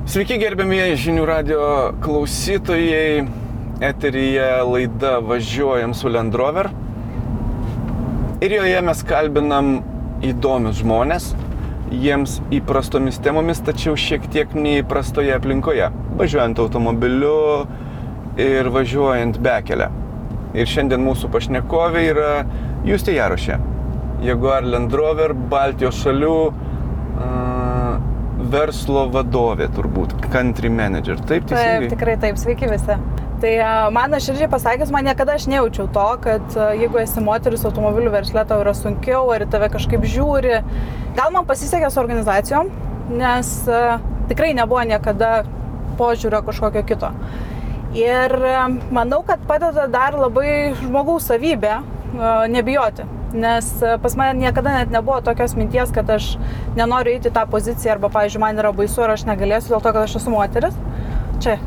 Sveiki gerbiamieji žinių radio klausytojai, eteryje laida Važiuojam su Land Rover ir joje mes kalbinam įdomius žmonės, jiems įprastomis temomis, tačiau šiek tiek neįprastoje aplinkoje, važiuojant automobiliu ir važiuojant bekelę. Ir šiandien mūsų pašnekovė yra Justė Jarošė, Jaguar Land Rover, Baltijos šalių verslo vadovė turbūt, country manager, taip teisingai? Taip, tikrai taip, sveiki visi. Tai man širdžiai pasakęs, man niekada aš nejaučiau to, kad jeigu esi moteris automobilių versle, tau yra sunkiau, ar į tave kažkaip žiūri. Gal man pasisekė su organizacijom, nes tikrai nebuvo niekada požiūrio kažkokio kito. Ir manau, kad padeda dar labai žmogaus savybė nebijoti. Nes pas mane niekada net nebuvo tokios minties, kad aš nenoriu eiti į tą poziciją arba, pavyzdžiui, man yra baisu ir aš negalėsiu dėl to, kad aš esu moteris. Čia.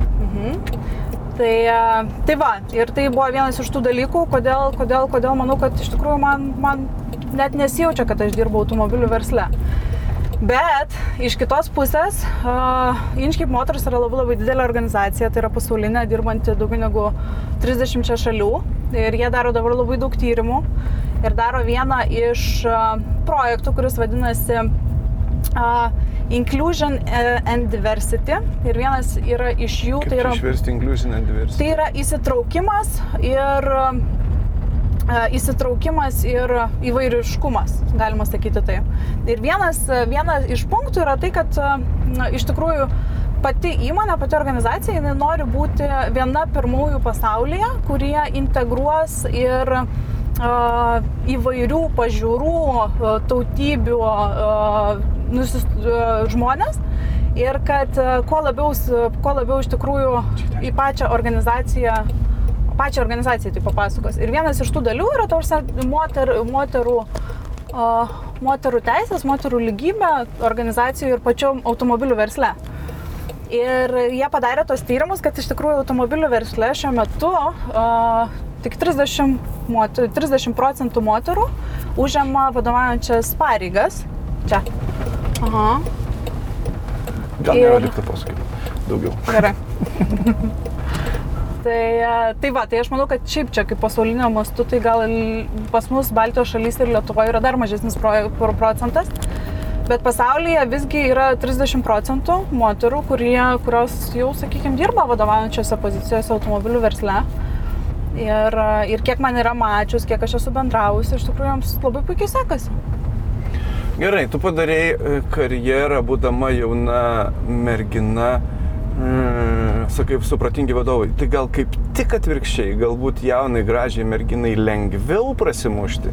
Tai va, ir tai buvo vienas iš tų dalykų, kodėl manau, kad iš tikrųjų man net nesijaučia, kad aš dirbu automobilių versle. Bet iš kitos pusės, Inchcape Motors yra labai didelė organizacija, tai yra pasaulinė, dirbanti daugiau negu 30 šalių ir jie daro dabar labai daug tyrimų ir daro vieną iš projektų, kuris vadinasi Inclusion and Diversity ir vienas yra iš jų, tai yra išversti Inclusion and Diversity. Tai yra įsitraukimas ir įvairiškumas, galima sakyti taip. Ir vienas iš punktų yra tai, kad iš tikrųjų pati įmonė, pati organizacija, jinai nori būti viena pirmųjų pasaulyje, kurie integruos ir įvairių pažiūrų, tautybių žmonės ir kad kuo labiau iš tikrųjų į pačią organizaciją tai papasakos. Ir vienas iš tų dalių yra moterų teisės, moterų lygybė organizacijų ir pačių automobilių versle. Ir jie padarė tos tyrimus, kad iš tikrųjų automobilių versle šiuo metu tik 30% moterų užima vadovaujančias pareigas. Čia. Aha. Gal nereikia pasakyti daugiau. Gerai. Tai aš manau, kad šiaip čia kaip pasaulinio mastu, tai gal pas mus Baltijos šalyse ir Lietuvoje yra dar mažesnis procentas. Bet pasaulyje visgi yra 30% moterų, kurios jau, sakykime, dirba vadovaujančiose pozicijose automobilių versle. Ir kiek man yra mačius, kiek aš esu bendravusi, iš tikrųjų joms labai puikiai sekasi. Gerai, tu padarei karjerą, būdama jauna mergina, sakai, supratingi vadovai. Tai gal kaip tik atvirkščiai, galbūt jaunai, gražiai merginai lengviau prasimušti?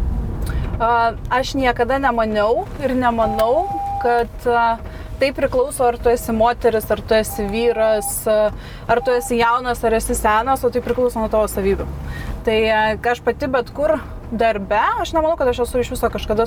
Aš niekada nemaniau ir nemanau, kad tai priklauso, ar tu esi moteris, ar tu esi vyras, ar tu esi jaunas, ar esi senas, o tai priklauso nuo tavo savybių. Tai aš pati bet kur darbe, aš nemanau, kad aš esu iš viso kažkada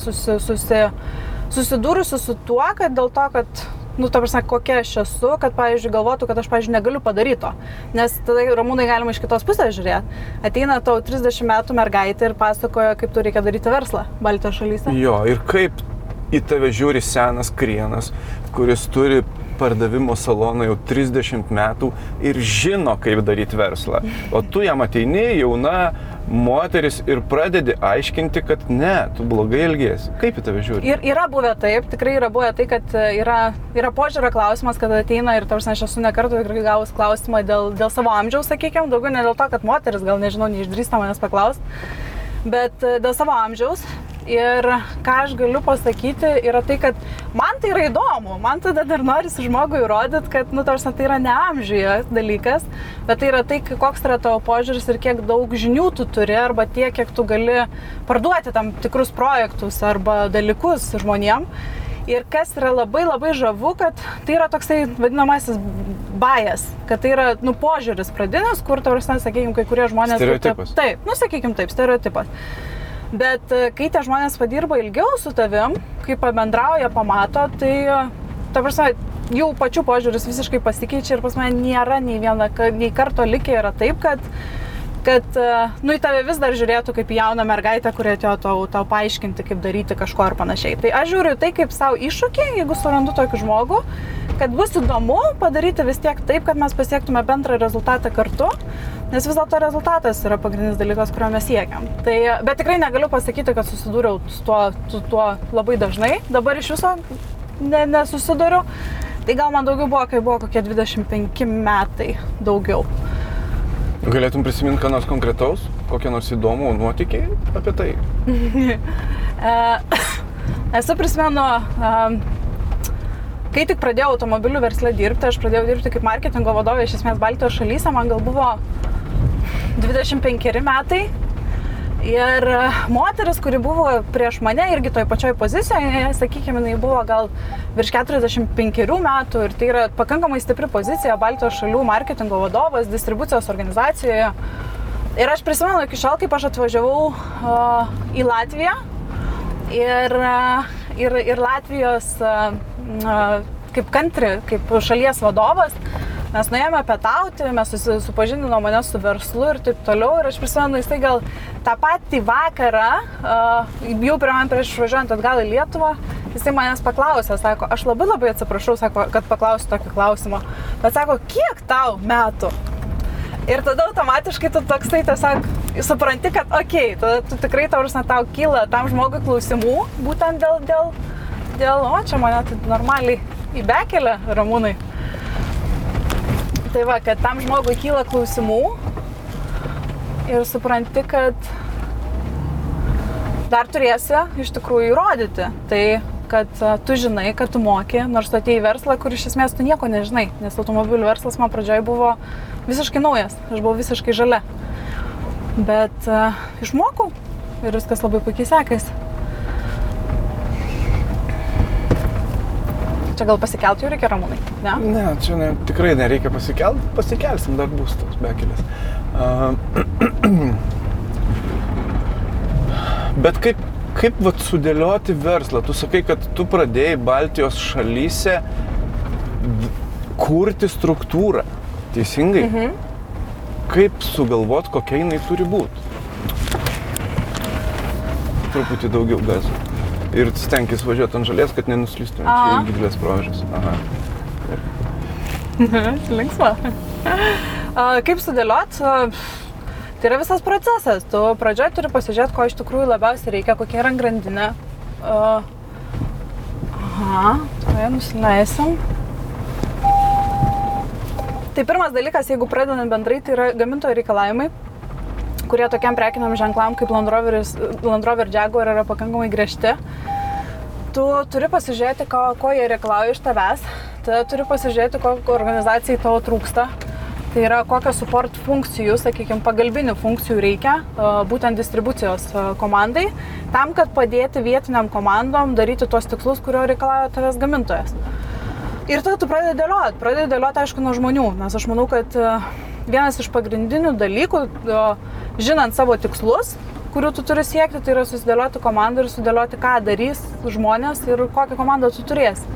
susidūrusi su tuo, kad dėl to, kad ta prasme, kokia aš esu, kad, pavyzdžiui, galvotų, kad aš, pavyzdžiui, negaliu padaryti to. Nes tada, Ramūnai, galima iš kitos pusės žiūrėti. Ateina tau 30 metų mergaitė ir pasakoja, kaip tu reikia daryti verslą Baltijos šalyse. Jo, ir kaip į tave žiūri senas krienas, kuris turi pardavimo saloną jau 30 metų ir žino, kaip daryti verslą. O tu jam ateini, jauna moteris, ir pradedi aiškinti, kad ne, tu blogai elgiesi. Kaip į tave žiūri? Ir yra buvę taip, tikrai yra buvę tai, kad yra požiūrio klausimas, kad ateina ir tarsi aš esu ne kartą tikrai gavus klausimą dėl savo amžiaus, sakykime, daugiau ne dėl to, kad moteris, gal nežinau, neišdrįsta manęs paklausti, bet dėl savo amžiaus. Ir ką aš galiu pasakyti yra tai, kad man tai yra įdomu, man tada dar norisi žmogui įrodyti, kad, tarsi tai yra ne amžiuje dalykas, bet tai yra tai, koks yra tavo požiūris ir kiek daug žinių tu turi, arba tiek, kiek tu gali parduoti tam tikrus projektus arba dalykus žmonėm. Ir kas yra labai žavu, kad tai yra toksai vadinamasis bias, kad tai yra, požiūris pradinis, kur, sakykime, kai kurie žmonės... Stereotipas. Taip, sakykime taip, stereotipas. Bet kai tie žmonės padirba ilgiau su tavim, kai pabendrauja, pamato, tai, ta prasme, jų pačių požiūris visiškai pasikeičia ir pas mane nėra nei karto likę yra taip, kad į tave vis dar žiūrėtų kaip jauną mergaitę, kurie atėjo tau paaiškinti, kaip daryti kažko ar panašiai. Tai aš žiūriu tai kaip savo iššūkį, jeigu surandu tokį žmogų, kad bus įdomu padaryti vis tiek taip, kad mes pasiektume bendrą rezultatą kartu, nes vis dėlto rezultatas yra pagrindinis dalykas, kurio mes siekiam. Tai, bet tikrai negaliu pasakyti, kad susidūriau su tuo labai dažnai, dabar iš viso nesusiduriu. Tai gal man daugiau buvo, kai buvo kokie 25 metai daugiau. Galėtum prisiminti ką nors konkretaus, kokie nors įdomų nuotykiai apie tai? Esu prisimenu, kai tik pradėjau automobilių versle dirbti, aš pradėjau dirbti kaip marketingo vadovė iš esmės Baltijos šalyse, man gal buvo 25 metai. Ir moteris, kuri buvo prieš mane irgi toj pačioj pozicijoje, sakykime, jinai buvo gal virš 45 metų ir tai yra pakankamai stipri pozicija Baltijos šalių marketingo vadovas distribucijos organizacijoje. Ir aš prisimenu iki šiol, kaip aš atvažiavau į Latviją ir Latvijos kaip country, kaip šalies vadovas, mes nuėjome pietauti, mes supažindino mane su verslu ir taip toliau. Ir aš prisimenu, jisai gal tą patį vakarą, jau prieš važiuojant atgal į Lietuvą, jisai manęs paklausė, sako, aš labai atsiprašau, sako, kad paklausiu tokį klausimą, bet sako, kiek tau metų? Ir tada automatiškai tu toksai tiesiog supranti, kad okei, tada tu tikrai tau kyla tam žmogui klausimų, būtent dėl, čia mane tai normaliai įbekelia, Ramūnai. Tai va, kad tam žmogui kyla klausimų ir supranti, kad dar turėsi iš tikrųjų įrodyti. Tai, kad tu žinai, kad tu moki, nors tu atėjai į verslą, kur iš esmės tu nieko nežinai, nes automobilių verslas man pradžioj buvo visiškai naujas, aš buvau visiškai žalia. Bet išmokau ir viskas labai puikiai sekėsi. Čia gal pasikelt jau reikia, Ramūnai? Ne? Ne, čia tikrai nereikia pasikelt, pasikelsim, dar bus toks bekelis. Bet kaip vat sudėlioti verslą? Tu sakai, kad tu pradėjai Baltijos šalyse kurti struktūrą, teisingai? Kaip sugalvot, kokia jinai turi būti? Truputį daugiau gazų. Ir stenkis važiuoti ant žalės, kad nenuslystum. Čia didelės proveržės. Linksma. Kaip sudėliot? Tai yra visas procesas. Tu pradžioje turi pasižiūrėti, ko iš tikrųjų labiausiai reikia, kokia yra grandinė. Toje nusileisim. Tai pirmas dalykas, jeigu pradedant bendrai, tai yra gamintojo reikalavimai, kurie tokiam prekiniam ženklam kaip Land Rover Jaguar yra pakankamai griežti. Tu turi pasižiūrėti, ko jie reikalauja iš tavęs, tada turi pasižiūrėti, ko organizacijai tavo trūksta. Tai yra, kokio support funkcijų, sakykime, pagalbinių funkcijų reikia būtent distribucijos komandai, tam, kad padėti vietiniam komandom daryti tuos tikslus, kurio reikalauja tavęs gamintojas. Ir tada tu pradedi dėlioti, aišku, nuo žmonių, nes aš manau, kad vienas iš pagrindinių dalykų, žinant savo tikslus, kurių tu turi siekti, tai yra susidėlioti komandą ir sudėlioti, ką darys žmonės ir kokią komandą tu turėsi.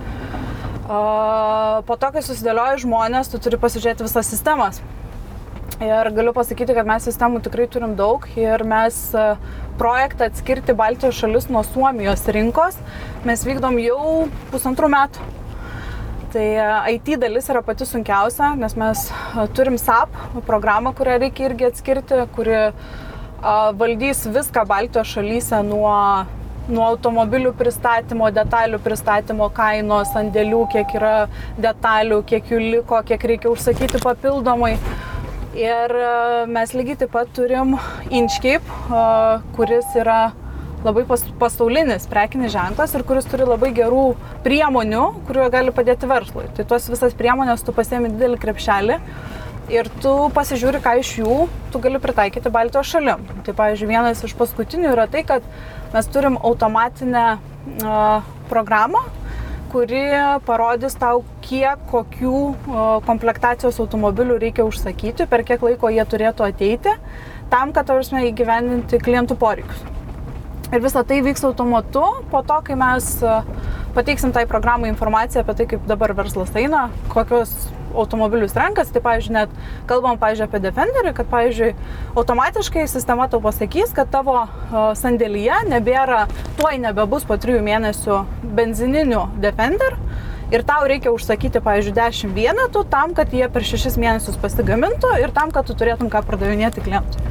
Po to, kai susidėlioji žmonės, tu turi pasižiūrėti visas sistemas. Ir galiu pasakyti, kad mes sistemų tikrai turim daug ir mes projektą atskirti Baltijos šalis nuo Suomijos rinkos mes vykdom jau 1,5 metų. Tai IT dalis yra pati sunkiausia, nes mes turim SAP programą, kurią reikia irgi atskirti, kuri valdys viską Baltijos šalyse nuo automobilių pristatymo, detalių pristatymo, kainos, sandėlių, kiek yra detalių, kiek jų liko, kiek reikia užsakyti papildomai. Ir mes lygiai taip pat turim Inchcape, kuris yra labai pasaulinis prekinis ženklas ir kuris turi labai gerų priemonių, kuriuo gali padėti verslui. Tai tuos visas priemonės tu pasiemi didelį krepšelį ir tu pasižiūri, ką iš jų tu gali pritaikyti Baltijos šalim. Tai, pavyzdžiui, vienas iš paskutinių yra tai, kad mes turim automatinę programą, kuri parodys tau, kokių komplektacijos automobilių reikia užsakyti, per kiek laiko jie turėtų ateiti, tam, kad įgyvendinti klientų poreikius. Ir visą tai vyks automatu po to, kai mes pateiksim tai programai informaciją apie tai, kaip dabar verslas eina, kokios automobilius renkasi. Tai, pavyzdžiui, net kalbam, pavyzdžiui, apie Defenderį, kad, pavyzdžiui, automatiškai sistema tau pasakys, kad tavo sandėlyje nebėra, tuoj nebebus po 3 mėnesių benzininių Defender ir tau reikia užsakyti, pavyzdžiui, 10 vienetų tam, kad jie per 6 mėnesius pasigamintų ir tam, kad tu turėtum ką pardavinėti klientui.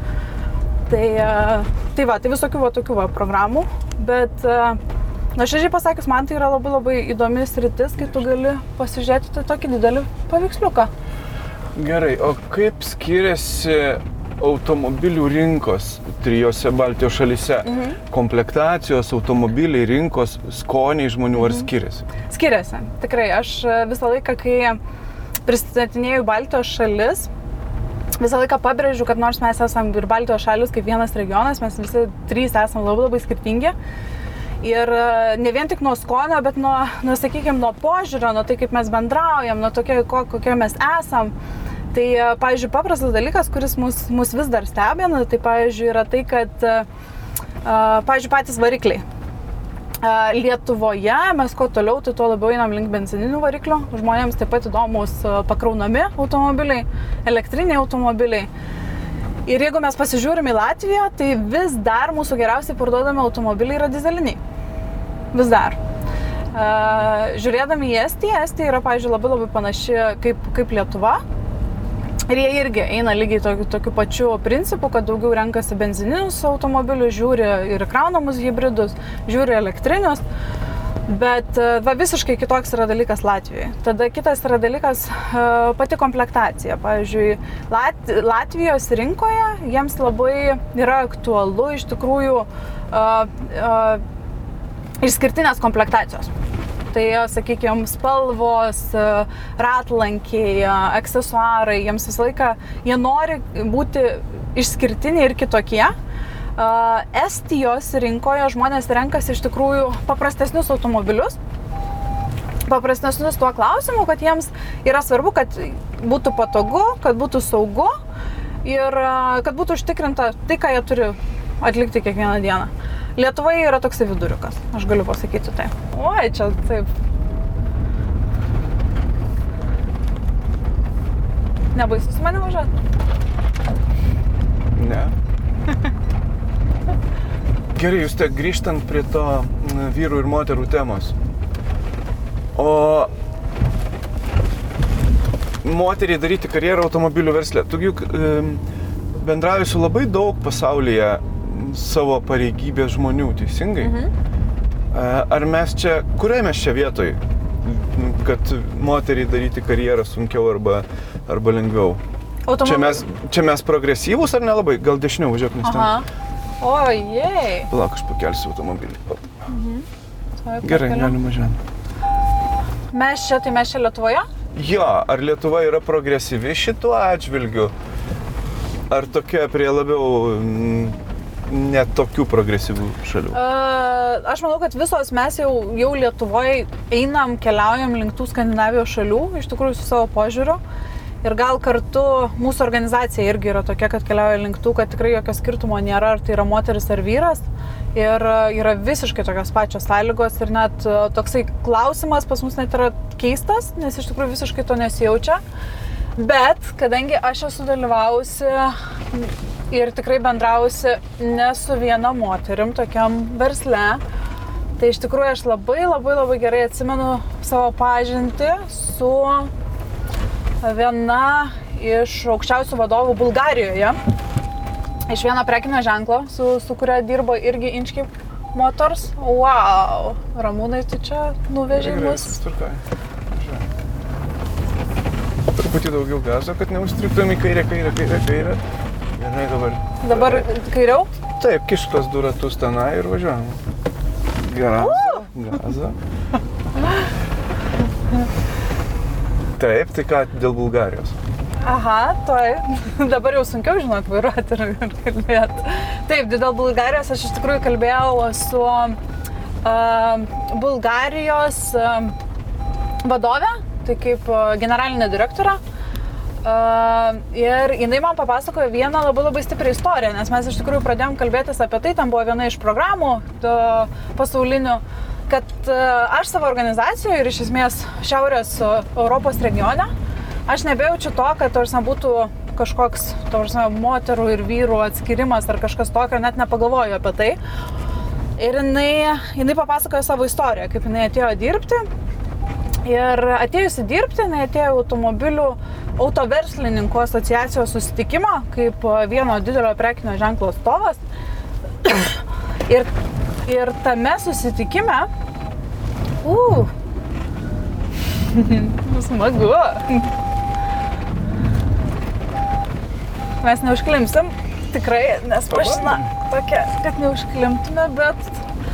Tai visokių tokių programų, bet nuoširdžiai pasakius, man tai yra labai labai įdomi sritis, kai tu gali pasižiūrėti tokį didelį paveiksliuką. Gerai, o kaip skiriasi automobilių rinkos 3 Baltijos šalyse? Komplektacijos, automobiliai, rinkos, skoniai žmonių ar skiriasi? Skiriasi, tikrai. Aš visą laiką, kai pristatinėjau Baltijos šalis, visą laiką pabrėžiu, kad nors mes esam ir Baltijos šalis kaip vienas regionas, mes visi 3 esam labai labai skirtingi. Ir ne vien tik nuo skonio, bet sakykime, nuo požiūrio, nuo tai, kaip mes bendraujam, nuo kokie mes esam. Tai, pavyzdžiui, paprastas dalykas, kuris mus vis dar stebina, tai, pavyzdžiui, yra tai, kad, pavyzdžiui, patys varikliai. Lietuvoje mes kuo toliau, tai tuo labiau einam link benzininių variklių. Žmonėms taip pat įdomus pakraunami automobiliai, elektriniai automobiliai. Ir jeigu mes pasižiūrime į Latviją, tai vis dar mūsų geriausiai parduodami automobiliai yra dizeliniai. Vis dar. Žiūrėdami į Estiją, Estija yra, pavyzdžiui, labai labai panaši kaip Lietuva. Ir jie irgi eina lygiai tokiu pačiu principu, kad daugiau renkasi benzininius automobilius, žiūri ir kraunamus hibridus, žiūri elektrinius. Bet visiškai kitoks yra dalykas Latvijoje. Tada kitas yra dalykas pati komplektacija. Pavyzdžiui, Latvijos rinkoje jiems labai yra aktualu iš tikrųjų išskirtinės komplektacijos. Tai, sakykime, spalvos, ratlankiai, aksesuarai, jiems visą laiką, jie nori būti išskirtiniai ir kitokie. Estijos rinkoje žmonės renkasi iš tikrųjų paprastesnius automobilius. Paprastesnius tuo klausimu, kad jiems yra svarbu, kad būtų patogu, kad būtų saugu ir kad būtų užtikrinta tai, ką jie turi atlikti kiekvieną dieną. Lietuvoje yra toksai viduriukas, aš galiu pasakyti tai. Oi, čia taip. Nebaisu su manim važiuoti? Ne. Gerai, jūs tiek grįžtant prie to vyrų ir moterų temos. O moteriai daryti karjerą automobilių versle. Tu juk bendrauji su labai daug pasaulyje savo pareigybės žmonių, teisingai? Ar mes čia, kurioje mes čia vietoj, kad moteriai daryti karjerą sunkiau arba lengviau? Čia mes progresyvūs ar nelabai? Gal dešiniau važiuok, nes ten... Ojei! Palauk, aš pakelsiu automobilį. Gerai, galim važiuoti. Mes čia Lietuvoje? Jo, ar Lietuva yra progresyvi šituo atžvilgiu? Ar tokia prie labiau netokių progresyvių šalių? Aš manau, kad visos mes jau Lietuvoje einam, keliaujam link tų Skandinavijos šalių, iš tikrųjų su savo požiūriu. Ir gal kartu mūsų organizacija irgi yra tokia, kad keliauja link tų, kad tikrai jokio skirtumo nėra, ar tai yra moteris ar vyras. Ir yra visiškai tokios pačios sąlygos ir net toksai klausimas pas mus net yra keistas, nes iš tikrųjų visiškai to nesijaučia. Bet kadangi aš esu dalyvavusi ir tikrai bendrausi ne su viena moterim tokiam versle, tai iš tikrųjų aš labai gerai atsimenu savo pažintį su viena iš aukščiausių vadovų Bulgarijoje. Iš vieno prekinio ženklo, su kuria dirbo irgi Inchcape Motors. Wow! Ramūnai, tu čia nuvežei mus. Truputį daugiau gazo, kad neužstriktum į kairę. Gerai, dabar. Dabar kairiau? Taip, kišk tuos du ratus tenai ir važiuojam. Gazą. Taip, tai ką dėl Bulgarijos? Aha, dabar jau sunkiau žinok vairuoti ir kalbėti. Taip, dėl Bulgarijos aš iš tikrųjų kalbėjau su Bulgarijos vadove, tai kaip generalinė direktorė. Ir jinai man papasakojo vieną labai stiprią istoriją, nes mes iš tikrųjų pradėjom kalbėtis apie tai, tam buvo viena iš programų pasaulinių, kad aš savo organizacijoje ir iš esmės Šiaurės Europos regione, aš nebejaučiu to, kad būtų kažkoks moterų ir vyrų atskirimas ar kažkas tokio, net nepagalvoju apie tai. Ir jinai papasakojo savo istoriją, kaip jinai atėjo dirbti Ir atėjusi dirbti, jinai atėjo automobilių autoverslininkų asociacijos susitikimą kaip vieno didelio prekinio ženklo atstovas. Ir tame susitikime, smagu. Mes neužklimsim, tikrai, nes mašina tokia, kad neužklimtume, bet...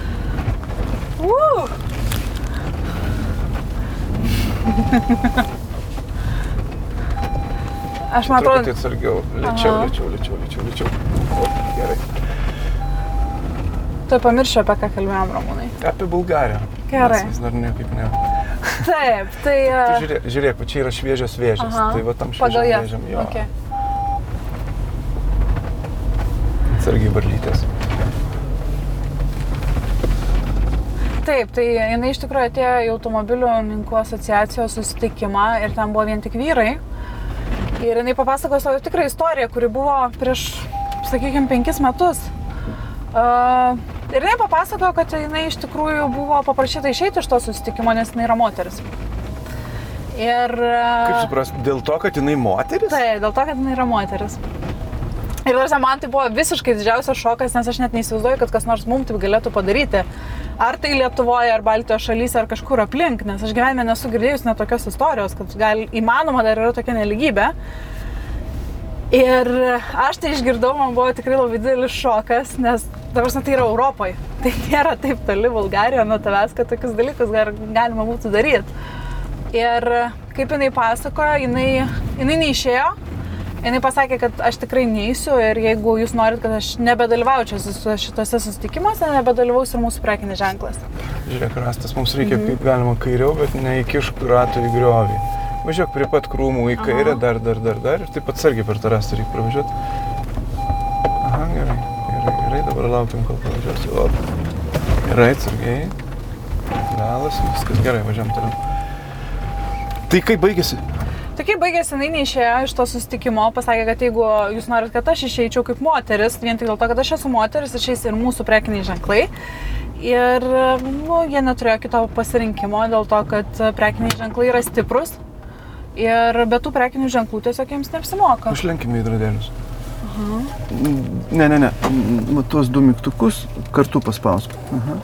Aš man atrodo... Truputį atsargiau, lėčiau. O, gerai. Tu pamiršiu, apie ką kalbėjom, Ramūnai. Apie Bulgariją. Gerai. Mes vis dar niekaip ne. Taip, tai... Tu žiūrėk, va čia yra šviežios vėžės. Tai va tam šviežiam vėžiam. Jo. Okay. Atsargiai varlytės. Taip, tai jinai iš tikrųjų atėjo į automobilių asociacijos susitikimą ir ten buvo vien tik vyrai. Ir jinai papasakojo savo tikrą istoriją, kuri buvo prieš, sakykime, 5 metus. Ir jinai papasakojo, kad jinai iš tikrųjų buvo paprašyta išeiti iš to susitikimo, nes jinai yra moteris. Ir... Kaip suprast, dėl to, kad jinai moteris? Taip, dėl to, kad jinai yra moteris. Ir man tai buvo visiškai didžiausias šokas, nes aš net neįsivaizduoju, kad kas nors mums taip galėtų padaryti. Ar tai Lietuvoje, ar Baltijos šalyse, ar kažkur aplink, nes aš gyvenime nesu girdėjus net tokios istorijos, kad įmanoma dar yra tokia neligybė. Ir aš tai išgirdau, man buvo tikrai labai didelis šokas, nes dabar tai yra Europoje. Tai nėra taip toli Bulgarija nuo tavęs, kad tokius dalykus galima būtų daryti. Ir kaip jinai pasakojo, jinai neišėjo. Jinai pasakė, kad aš tikrai neįsiu ir jeigu jūs norit, kad aš nebedalyvaučiau šitose susitikimuose, nebedalyvaus ir mūsų prekinis ženklas. Žiūrėk, Rastas, mums reikia kaip galima kairiau, bet neįkišk ratų į griovį. Važiuok prie pat krūmų į kairę, dar ir taip atsargiai per tą Rastą reikia pravažiuoti. Aha, gerai, dabar laukiam, kol pravažiuosi. O, gerai, atsargiai. Galas, viskas gerai, važiuojam toliau. Tai kaip baigėsi? Tai kaip baigėsi, jinai neišėjo iš to susitikimo, pasakė, kad jeigu jūs norit, kad aš išeičiau kaip moteris, vien tik dėl to, kad aš esu moteris, išeis ir mūsų prekiniai ženklai. Ir jie neturėjo kito pasirinkimo dėl to, kad prekiniai ženklai yra stiprus ir be tų prekinių ženklų tiesiog jiems neapsimoka. Užlenkime veidrodėlius. Ne. Tuos 2 mygtukus kartu paspausk.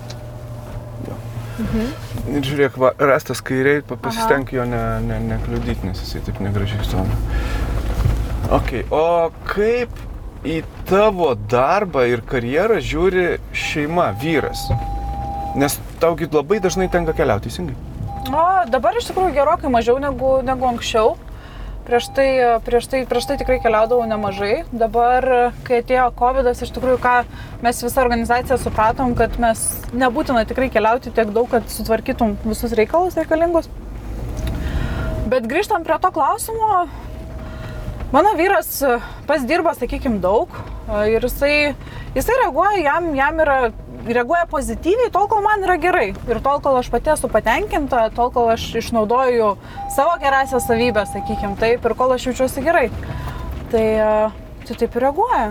Ir žiūrėk, Rastas kairiai, pasistenk jo nekliudyti, nes jisai taip negražiai stovi. Okay. O kaip į tavo darbą ir karjerą žiūri šeima, vyras? Nes taugi labai dažnai tenka keliauti, teisingai? Dabar iš tikrųjų gerokai mažiau negu anksčiau. Prieš tai tikrai keliaudavau nemažai. Dabar, kai atėjo COVID-as, iš tikrųjų, ką mes visą organizaciją supratom, kad mes nebūtina tikrai keliauti tiek daug, kad sutvarkytum visus reikalus reikalingus. Bet grįžtant prie to klausimo, mano vyras pats dirba, sakykime, daug ir jisai reaguoja, jam reaguoja pozityviai, tol, kol man yra gerai. Ir tol, kol aš pati esu patenkinta, tol, kol aš išnaudoju savo gerąsias savybės, sakykime, taip, ir kol aš jaučiuosi gerai. Tai taip ir reaguoja.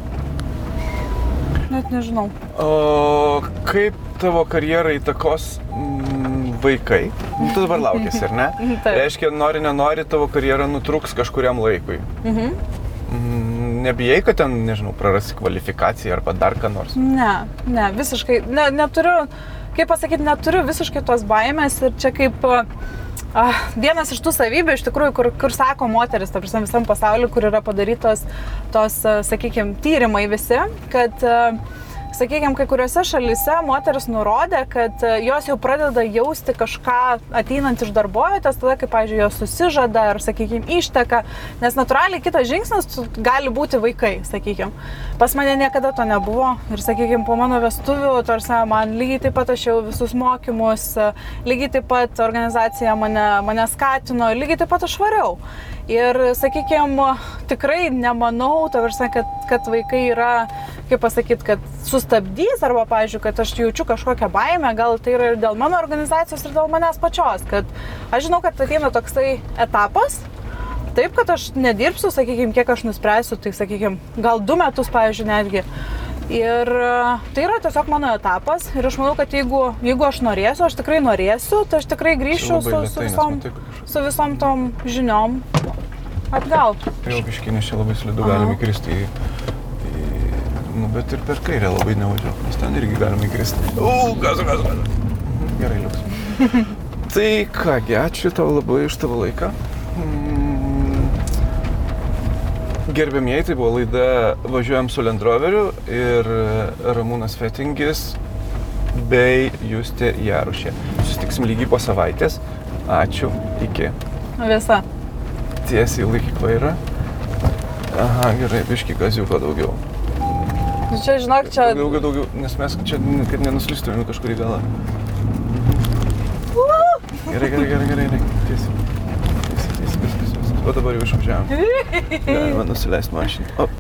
Net nežinau. O kaip tavo karjerą įtakos vaikai? Tu dabar laukiasi, ar ne? Reiškia, nenori, tavo karjera nutrūks kažkuriam laikui. Nebijai, kad ten, nežinau, prarasi kvalifikaciją arba dar ką nors? Ne, visiškai, neturiu, kaip pasakyti, neturiu visiškai tos baimės ir čia kaip vienas iš tų savybių, iš tikrųjų, kur sako moteris, ta prasme, visam pasauliu, kur yra padarytos tos, sakykime, tyrimai visi, kad sakykime, kai kuriuose šalyse moteris nurodė, kad jos jau pradeda jausti kažką ateinant iš darbovietės, tada, kai, pavyzdžiui, jos susižada ar, sakykime, išteka, nes natūraliai kitas žingsnis gali būti vaikai, sakykime. Pas mane niekada to nebuvo ir, sakykime, po mano vestuvių, tarsi man lygiai taip pat aš jau visus mokymus, lygiai taip pat organizacija mane skatino, lygiai taip pat aš variau. Ir, sakykime, tikrai nemanau, kad vaikai yra, kaip pasakyti, kad sustabdys arba, pavyzdžiui, kad aš jaučiu kažkokią baimę, gal tai yra ir dėl mano organizacijos, ir dėl manęs pačios, kad aš žinau, kad ateina toksai etapas, taip, kad aš nedirbsiu, sakykime, kiek aš nuspręsiu, tai, sakykime, gal 2 metus, pavyzdžiui, netgi. Ir tai yra tiesiog mano etapas ir aš manau, kad jeigu aš norėsiu, aš tikrai norėsiu, tai aš tikrai grįšiu su visom tom žiniom atgal. Jau biškinės čia labai slidu, galime įkristi bet ir per kairę labai nevažiuoju, nes ten irgi galime įkristi. Gazu. Gerai, liuks. Tai kągi, ačiū tau labai už tavo laiką. Gerbėmieji, tai buvo laida Važiuojam su Land Roveriu ir Ramūnas Fetingis bei Justė Jarušė. Susitiksim lygiai po savaitės. Ačiū, iki. Visa. Tiesiai laikyk vairą. Aha, gerai, biškį gaziuko daugiau. Čia, žinok, čia... Daugiau, nes mes čia, kad nenuslystumėm kažkurį galą. Gerai. Tiesiai. O dabar jau išvažiavam. Galima nusileist mašiną.